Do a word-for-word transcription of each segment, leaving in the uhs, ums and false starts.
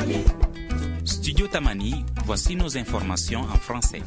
Studio Tamani, voici nos informations en français.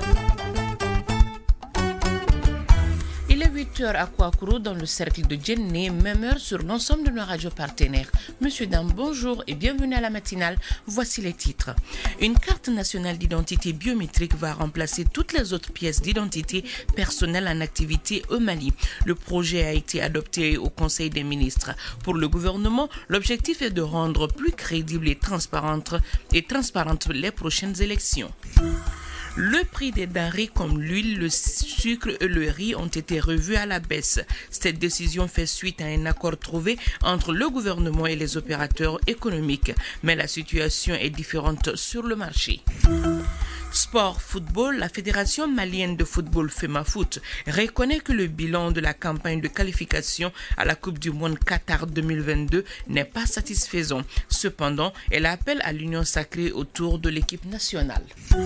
Il est huit heures à Kouakourou dans le cercle de Djenné, même heure sur l'ensemble de nos radios partenaires. Monsieur, dame, bonjour et bienvenue à la matinale. Voici les titres. Une carte nationale d'identité biométrique va remplacer toutes les autres pièces d'identité personnelle en activité au Mali. Le projet a été adopté au Conseil des ministres. Pour le gouvernement, l'objectif est de rendre plus crédibles et transparentes, et transparentes les prochaines élections. Le prix des denrées comme l'huile, le sucre et le riz ont été revus à la baisse. Cette décision fait suite à un accord trouvé entre le gouvernement et les opérateurs économiques. Mais la situation est différente sur le marché. Sport football, la Fédération malienne de football FEMAFOOT reconnaît que le bilan de la campagne de qualification à la Coupe du Monde Qatar deux mille vingt-deux n'est pas satisfaisant. Cependant, elle appelle à l'union sacrée autour de l'équipe nationale.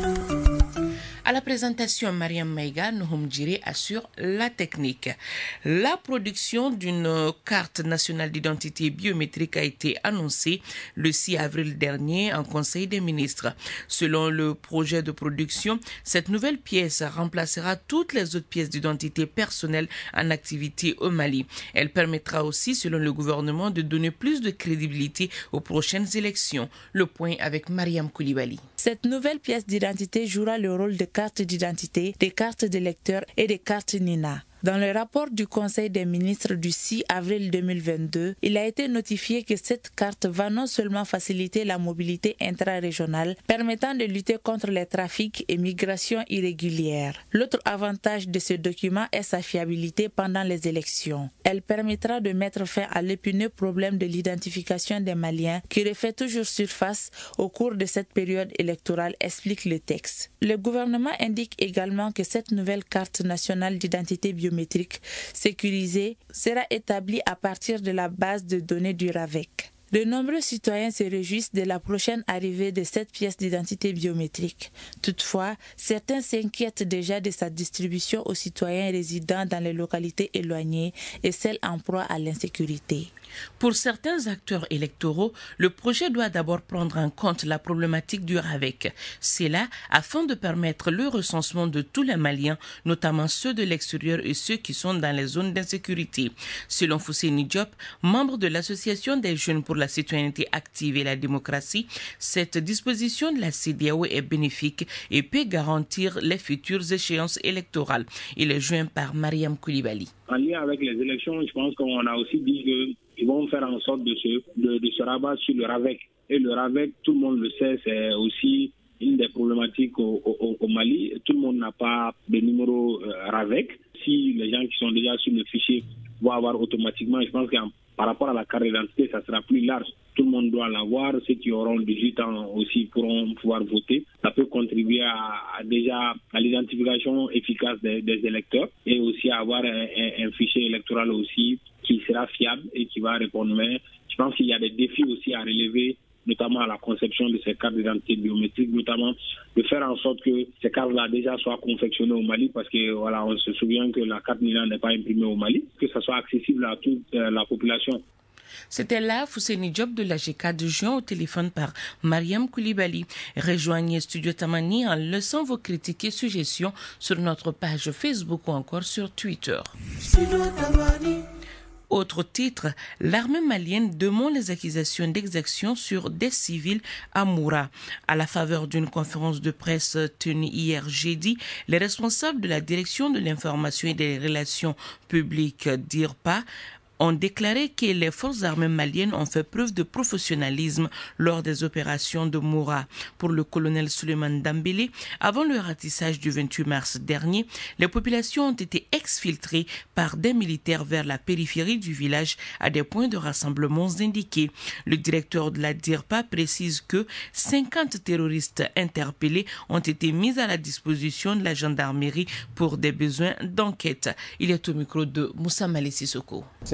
À la présentation, Mariam Maïga, Nohom Djiré assure la technique. La production d'une carte nationale d'identité biométrique a été annoncée le six avril dernier en Conseil des ministres. Selon le projet de production, cette nouvelle pièce remplacera toutes les autres pièces d'identité personnelle en activité au Mali. Elle permettra aussi, selon le gouvernement, de donner plus de crédibilité aux prochaines élections. Le point avec Mariam Koulibaly. Cette nouvelle pièce d'identité jouera le rôle de carte d'identité, des cartes d'électeurs et des cartes Nina. Dans le rapport du Conseil des ministres du six avril deux mille vingt-deux, il a été notifié que cette carte va non seulement faciliter la mobilité intra-régionale, permettant de lutter contre les trafics et migrations irrégulières. L'autre avantage de ce document est sa fiabilité pendant les élections. Elle permettra de mettre fin à l'épineux problème de l'identification des Maliens qui refait toujours surface au cours de cette période électorale, explique le texte. Le gouvernement indique également que cette nouvelle carte nationale d'identité biométrique sécurisée sera établie à partir de la base de données du RAVEC. De nombreux citoyens se réjouissent de la prochaine arrivée de cette pièce d'identité biométrique. Toutefois, certains s'inquiètent déjà de sa distribution aux citoyens résidant dans les localités éloignées et celles en proie à l'insécurité. Pour certains acteurs électoraux, le projet doit d'abord prendre en compte la problématique du RAVEC. C'est là afin de permettre le recensement de tous les Maliens, notamment ceux de l'extérieur et ceux qui sont dans les zones d'insécurité. Selon Fousséni Diop, membre de l'Association des jeunes pour la citoyenneté active et la démocratie, cette disposition de la C E D E A O est bénéfique et peut garantir les futures échéances électorales. Il est joint par Mariam Koulibaly. En lien avec les élections, je pense qu'on a aussi dit qu'ils vont faire en sorte de se, de, de se rabattre sur le RAVEC. Et le RAVEC, tout le monde le sait, c'est aussi une des problématiques au, au, au Mali. Tout le monde n'a pas de numéro euh, RAVEC. Si les gens qui sont déjà sur le fichier vont avoir automatiquement, je pense que par rapport à la carte d'identité, ça sera plus large. Tout le monde doit l'avoir. Ceux qui auront dix-huit ans aussi pourront pouvoir voter. Ça peut contribuer à, à déjà à l'identification efficace des, des électeurs et aussi à avoir un, un, un fichier électoral aussi qui sera fiable et qui va répondre. Mais je pense qu'il y a des défis aussi à relever, notamment à la conception de ces cartes d'identité biométriques, notamment de faire en sorte que ces cartes-là déjà soient confectionnées au Mali, parce que voilà, on se souvient que la carte Nina n'est pas imprimée au Mali, que ça soit accessible à toute euh, la population. C'était là Fousséni Diop de l'A G K de juin au téléphone par Mariam Koulibaly. Rejoignez Studio Tamani en laissant vos critiques et suggestions sur notre page Facebook ou encore sur Twitter. Autre titre, l'armée malienne demande les accusations d'exaction sur des civils à Moura. À la faveur d'une conférence de presse tenue hier jeudi, les responsables de la direction de l'information et des relations publiques D I R P A ont déclaré que les forces armées maliennes ont fait preuve de professionnalisme lors des opérations de Moura. Pour le colonel Souleymane Dambélé, avant le ratissage du vingt-huit mars dernier, les populations ont été exfiltrées par des militaires vers la périphérie du village à des points de rassemblement indiqués. Le directeur de la D I R P A précise que cinquante terroristes interpellés ont été mis à la disposition de la gendarmerie pour des besoins d'enquête. Il est au micro de Moussa Malé Sissoko. Ces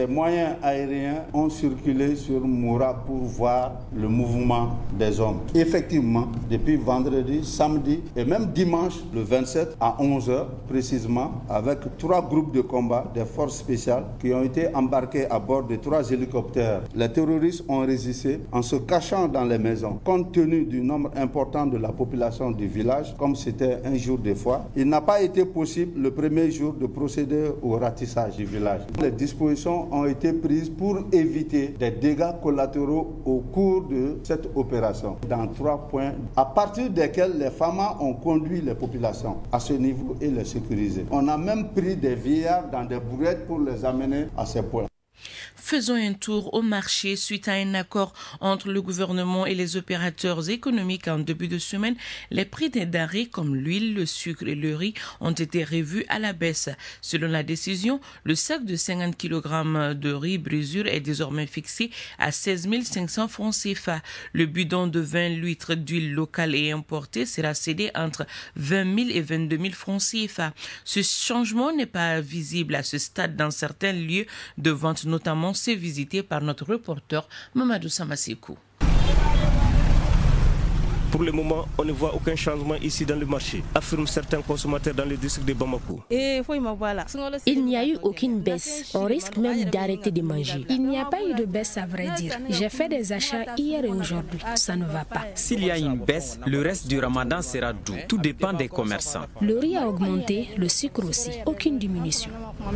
moyens aériens ont circulé sur Moura pour voir le mouvement des hommes. Effectivement, depuis vendredi, samedi et même dimanche, le vingt-sept à onze heures précisément, avec trois groupes de combat des forces spéciales qui ont été embarqués à bord de trois hélicoptères. Les terroristes ont résisté en se cachant dans les maisons. Compte tenu du nombre important de la population du village, comme c'était un jour de foi, il n'a pas été possible le premier jour de procéder au ratissage du village. Les dispositions ont été prises pour éviter des dégâts collatéraux au cours de cette opération dans trois points à partir desquels les F A M A ont conduit les populations à ce niveau et les sécuriser. On a même pris des vieillards dans des brouettes pour les amener à ces points. Faisons un tour au marché suite à un accord entre le gouvernement et les opérateurs économiques en début de semaine. Les prix des denrées comme l'huile, le sucre et le riz ont été revus à la baisse. Selon la décision, le sac de cinquante kilogrammes de riz brisure est désormais fixé à seize mille cinq cents francs C F A. Le bidon de vingt litres d'huile locale et importée sera cédé entre vingt mille et vingt-deux mille francs C F A. Ce changement n'est pas visible à ce stade dans certains lieux de vente, notamment c'est visité par notre reporter Mamadou Samasekou. Pour le moment, on ne voit aucun changement ici dans le marché, affirment certains consommateurs dans le district de Bamako. Il n'y a eu aucune baisse. On risque même d'arrêter de manger. Il n'y a pas eu de baisse, à vrai dire. J'ai fait des achats hier et aujourd'hui. Ça ne va pas. S'il y a une baisse, le reste du ramadan sera doux. Tout dépend des commerçants. Le riz a augmenté, le sucre aussi. Aucune diminution.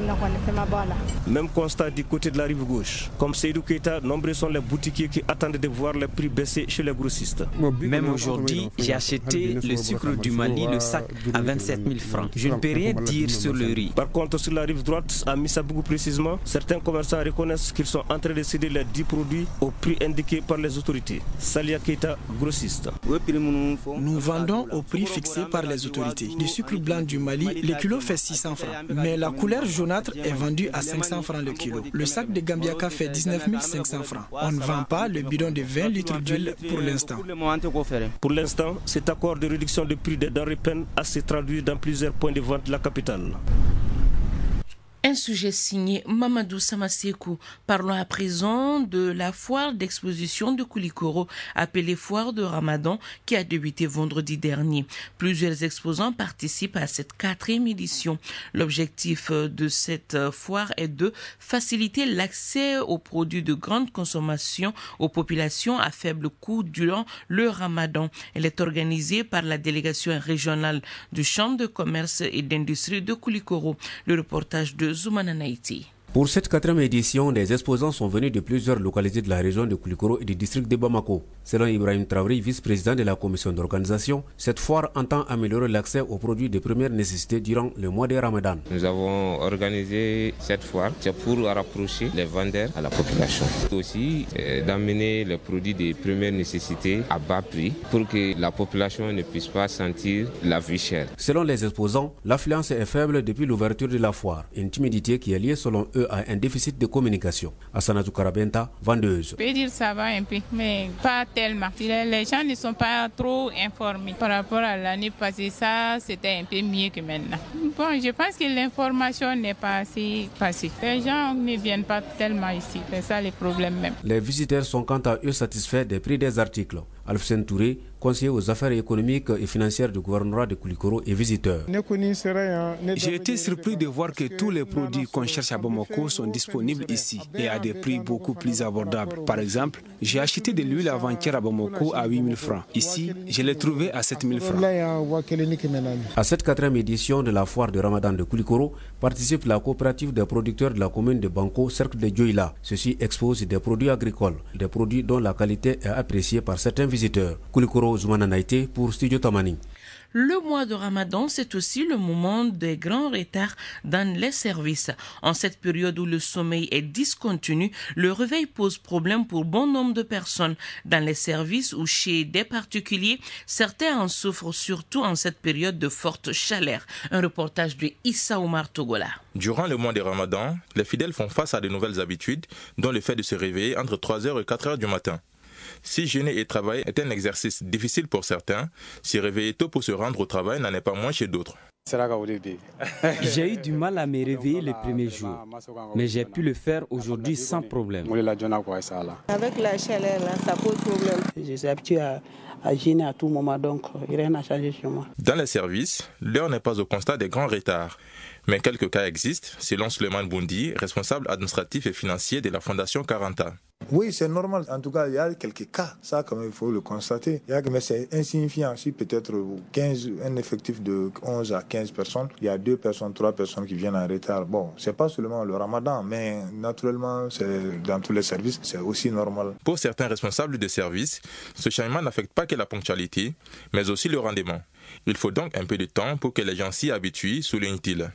Même constat du côté de la rive gauche. Comme Seydou Keita, nombreux sont les boutiquiers qui attendent de voir les prix baisser chez les grossistes. Même aujourd'hui, j'ai acheté le sucre du Mali, le sac à vingt-sept mille francs. Je ne peux rien dire sur le riz. Par contre, sur la rive droite, à Missabougou précisément, certains commerçants reconnaissent qu'ils sont en train de céder les dix produits au prix indiqué par les autorités. Salia Keita, grossiste. Nous vendons au prix fixé par les autorités. Du sucre blanc du Mali, le kilo fait six cents francs. Mais la couleur jaunâtre est vendue à cinq cents francs le kilo. Le sac de Gambiaka fait dix-neuf mille cinq cents francs. On ne vend pas le bidon de vingt litres d'huile pour l'instant. Pour l'instant, cet accord de réduction de prix des denrées peine à se traduire dans plusieurs points de vente de la capitale. Un sujet signé Mamadou Samasekou. Parlons à présent de la foire d'exposition de Koulikoro, appelée foire de Ramadan, qui a débuté vendredi dernier. Plusieurs exposants participent à cette quatrième édition. L'objectif de cette foire est de faciliter l'accès aux produits de grande consommation aux populations à faible coût durant le Ramadan. Elle est organisée par la délégation régionale du Chambre de commerce et d'industrie de Koulikoro. Le reportage de Zoumana Naïti. Pour cette quatrième édition, des exposants sont venus de plusieurs localités de la région de Koulikoro et du district de Bamako. Selon Ibrahim Traoré, vice-président de la commission d'organisation, cette foire entend améliorer l'accès aux produits de première nécessité durant le mois de Ramadan. Nous avons organisé cette foire pour rapprocher les vendeurs à la population. Aussi euh, d'amener les produits de première nécessité à bas prix pour que la population ne puisse pas sentir la vie chère. Selon les exposants, l'affluence est faible depuis l'ouverture de la foire, une timidité qui est liée selon eux à un déficit de communication. Assanatou Karabenta, vendeuse. Je peux dire ça va un peu, mais pas tellement. Les gens ne sont pas trop informés. Par rapport à l'année passée, ça c'était un peu mieux que maintenant. Bon, je pense que l'information n'est pas assez passée. Les gens ne viennent pas tellement ici. C'est ça le problème même. Les visiteurs sont quant à eux satisfaits des prix des articles. Alfsen Touré, conseiller aux affaires économiques et financières du gouvernorat de Koulikoro et visiteur. J'ai été surpris de voir que tous les produits qu'on cherche à Bamako sont disponibles ici et à des prix beaucoup plus abordables. Par exemple, j'ai acheté de l'huile avant-hier à Bamako à huit mille francs. Ici, je l'ai trouvé à sept mille francs. À cette quatrième édition de la foire de Ramadan de Koulikoro participe la coopérative des producteurs de la commune de Banko, Cercle de Djoïla. Ceci expose des produits agricoles, des produits dont la qualité est appréciée par certains visiteurs. Koulikoro Zoumana Naïté pour Studio Tamani. Le mois de Ramadan, c'est aussi le moment des grands retards dans les services. En cette période où le sommeil est discontinu, le réveil pose problème pour bon nombre de personnes. Dans les services ou chez des particuliers, certains en souffrent surtout en cette période de forte chaleur. Un reportage de Issa Omar Togola. Durant le mois de Ramadan, les fidèles font face à de nouvelles habitudes, dont le fait de se réveiller entre trois heures et quatre heures du matin. Si jeûner et travailler est un exercice difficile pour certains, s'y réveiller tôt pour se rendre au travail n'en est pas moins chez d'autres. J'ai eu du mal à me réveiller les premiers jours, mais j'ai pu le faire aujourd'hui sans problème. Avec la chaleur, là, ça pose problème. Je suis habitué à, à gêner à tout moment, donc rien n'a changé chez moi. Dans les services, l'heure n'est pas au constat des grands retards. Mais quelques cas existent, selon Suleiman Boundi, responsable administratif et financier de la Fondation Caranta. Oui, c'est normal. En tout cas, il y a quelques cas. Ça, quand même, il faut le constater. Il y a, mais c'est insignifiant. Si peut-être quinze, un effectif de onze à quinze personnes, il y a deux personnes, trois personnes qui viennent en retard. Bon, c'est pas seulement le ramadan, mais naturellement, c'est dans tous les services, c'est aussi normal. Pour certains responsables de services, ce changement n'affecte pas que la ponctualité, mais aussi le rendement. Il faut donc un peu de temps pour que les gens s'y habituent, souligne-t-il.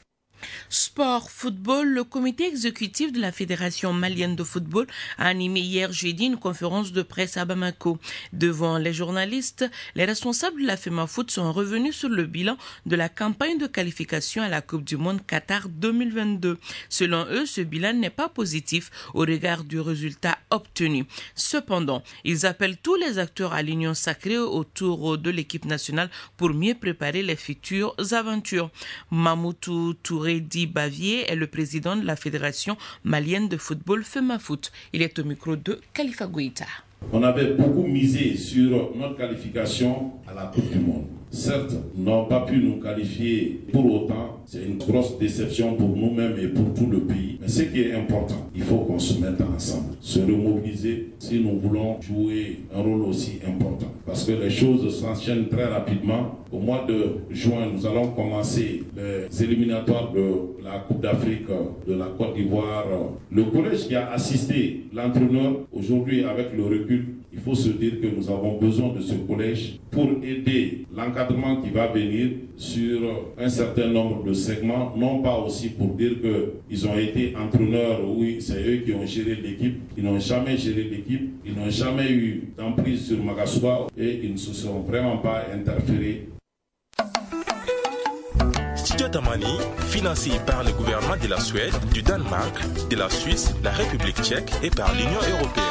Sport, football, le comité exécutif de la Fédération malienne de football a animé hier jeudi une conférence de presse à Bamako. Devant les journalistes, les responsables de la FEMAFOOT sont revenus sur le bilan de la campagne de qualification à la Coupe du Monde Qatar deux mille vingt-deux. Selon eux, ce bilan n'est pas positif au regard du résultat obtenu. Cependant, ils appellent tous les acteurs à l'union sacrée autour de l'équipe nationale pour mieux préparer les futures aventures. Mamoutou Touré Di Bavier est le président de la Fédération malienne de football FEMAFOOT. Il est au micro de Khalifa Goïta. On avait beaucoup misé sur notre qualification à la Coupe du Monde. Certes, nous n'avons pas pu nous qualifier pour autant. C'est une grosse déception pour nous-mêmes et pour tout le pays. Mais ce qui est important, il faut qu'on se mette ensemble, se remobiliser si nous voulons jouer un rôle aussi important. Parce que les choses s'enchaînent très rapidement. Au mois de juin, nous allons commencer les éliminatoires de la Coupe d'Afrique de la Côte d'Ivoire. Le collège qui a assisté l'entraîneur, aujourd'hui avec le recul, il faut se dire que nous avons besoin de ce collège pour aider l'encadrement qui va venir sur un certain nombre de segments, non pas aussi pour dire qu'ils ont été entraîneurs, oui, c'est eux qui ont géré l'équipe, ils n'ont jamais géré l'équipe, ils n'ont jamais eu d'emprise sur Magasuba et ils ne se sont vraiment pas interférés. Studio Tamani, financé par le gouvernement de la Suède, du Danemark, de la Suisse, la République tchèque et par l'Union européenne.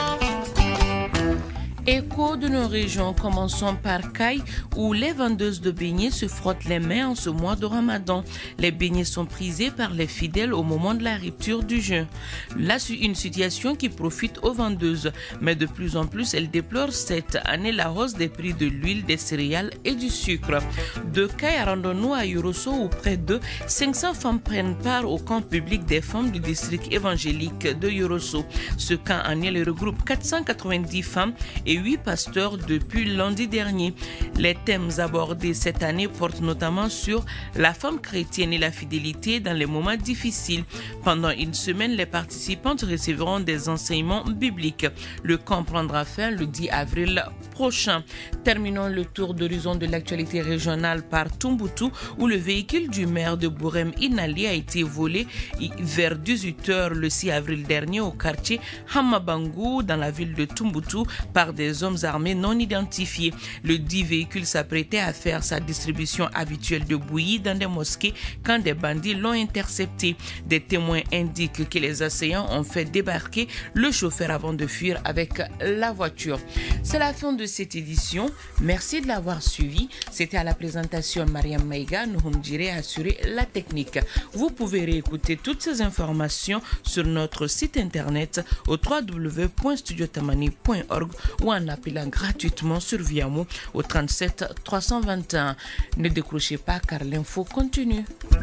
Écho de nos régions, commençons par Caille, où les vendeuses de beignets se frottent les mains en ce mois de Ramadan. Les beignets sont prisés par les fidèles au moment de la rupture du jeûne. Là, une situation qui profite aux vendeuses, mais de plus en plus, elles déplorent cette année la hausse des prix de l'huile, des céréales et du sucre. De Caille, rendons-nous à Yorosso, où près de cinq cents femmes prennent part au camp public des femmes du district évangélique de Yorosso. Ce camp annuel regroupe quatre cent quatre-vingt-dix femmes et huit pasteurs depuis lundi dernier. Les thèmes abordés cette année portent notamment sur la femme chrétienne et la fidélité dans les moments difficiles. Pendant une semaine, les participantes recevront des enseignements bibliques. Le camp prendra fin le dix avril prochain. Terminons le tour d'horizon de l'actualité régionale par Tumboutou, où le véhicule du maire de Bourem Inali a été volé vers dix-huit heures le six avril dernier au quartier Hamabangu dans la ville de Tumboutou par des hommes armés non identifiés. Le dit véhicule s'apprêtait à faire sa distribution habituelle de bouillie dans des mosquées quand des bandits l'ont intercepté. Des témoins indiquent que les assaillants ont fait débarquer le chauffeur avant de fuir avec la voiture. C'est la fin de cette édition. Merci de l'avoir suivi. C'était à la présentation Mariam Maïga. Nouhoum Djiré a assuré la technique. Vous pouvez réécouter toutes ces informations sur notre site internet au w w w point studio tamani point org ou en appelant gratuitement sur Viamo au trente-sept trois cent vingt et un. Ne décrochez pas car l'info continue.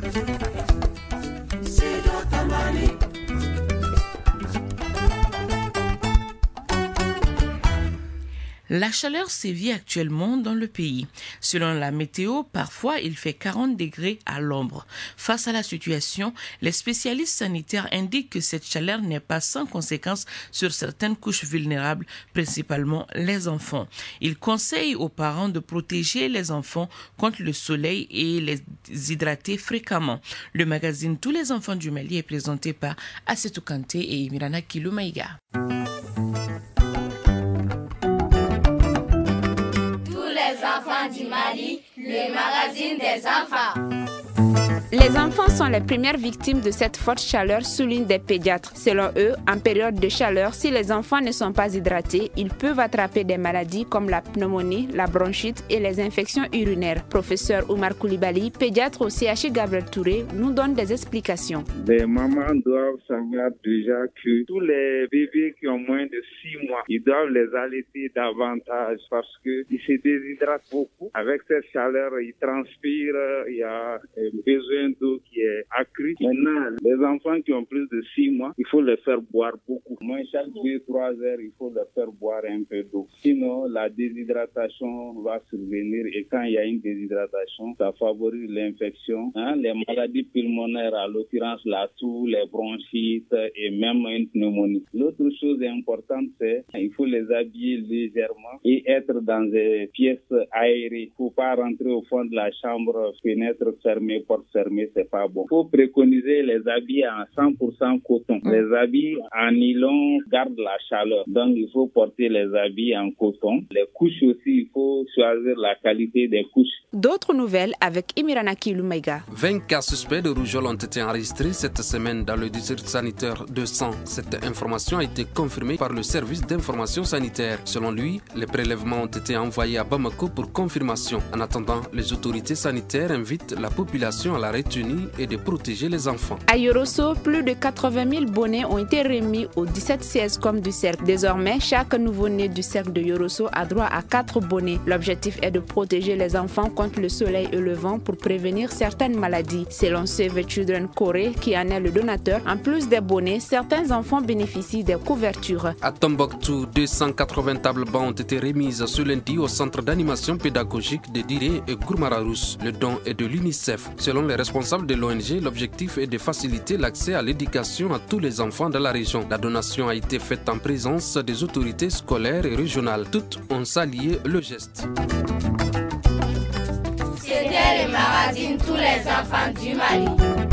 La chaleur sévit actuellement dans le pays. Selon la météo, parfois il fait quarante degrés à l'ombre. Face à la situation, les spécialistes sanitaires indiquent que cette chaleur n'est pas sans conséquence sur certaines couches vulnérables, principalement les enfants. Ils conseillent aux parents de protéger les enfants contre le soleil et les hydrater fréquemment. Le magazine Tous les enfants du Mali est présenté par Assetou Kanté et Mirana Kiloumaïga. Du Mali, le magazine des enfants. Les enfants sont les premières victimes de cette forte chaleur, soulignent des pédiatres. Selon eux, en période de chaleur, si les enfants ne sont pas hydratés, ils peuvent attraper des maladies comme la pneumonie, la bronchite et les infections urinaires. Professeur Oumar Koulibaly, pédiatre au C H I Gabriel Touré, nous donne des explications. Les mamans doivent savoir déjà que tous les bébés qui ont moins de six mois, ils doivent les allaiter davantage parce qu'ils se déshydratent beaucoup. Avec cette chaleur, ils transpirent, il y a besoin d'eau qui est accrue. Maintenant, les enfants qui ont plus de six mois, il faut les faire boire beaucoup. Moins chaque deux trois heures, il faut les faire boire un peu d'eau. Sinon, la déshydratation va survenir et quand il y a une déshydratation, ça favorise l'infection, hein, les maladies pulmonaires, à l'occurrence la toux, les bronchites et même une pneumonie. L'autre chose importante, c'est qu'il faut les habiller légèrement et être dans des pièces aérées. Il ne faut pas rentrer au fond de la chambre, fenêtre fermée, porte fermée, c'est pas bon. Il faut préconiser les habits en cent pour cent coton. Les habits en nylon gardent la chaleur. Donc, il faut porter les habits en coton. Les couches aussi, il faut choisir la qualité des couches. D'autres nouvelles avec Imiranaki Lumaiga. vingt cas suspects de rougeole ont été enregistrés cette semaine dans le district sanitaire de San. Cette information a été confirmée par le service d'information sanitaire. Selon lui, les prélèvements ont été envoyés à Bamako pour confirmation. En attendant, les autorités sanitaires invitent la population à la retenue et de protéger les enfants. À Yorosso, plus de quatre-vingt mille bonnets ont été remis aux dix-sept C S C O M du cercle. Désormais, chaque nouveau-né du cercle de Yorosso a droit à quatre bonnets. L'objectif est de protéger les enfants contre le soleil et le vent pour prévenir certaines maladies. Selon Save Children Corée, qui en est le donateur, en plus des bonnets, certains enfants bénéficient des couvertures. À Tombouctou, deux cent quatre-vingts tables bancs ont été remises ce lundi au centre d'animation pédagogique de Diré et Gourmararousse. Le don est de l'UNICEF. Selon les responsables de l'O N G, l'objectif est de faciliter l'accès à l'éducation à tous les enfants de la région. La donation a été faite en présence des autorités scolaires et régionales. Toutes ont salué le geste. C'était le magazine Tous les enfants du Mali.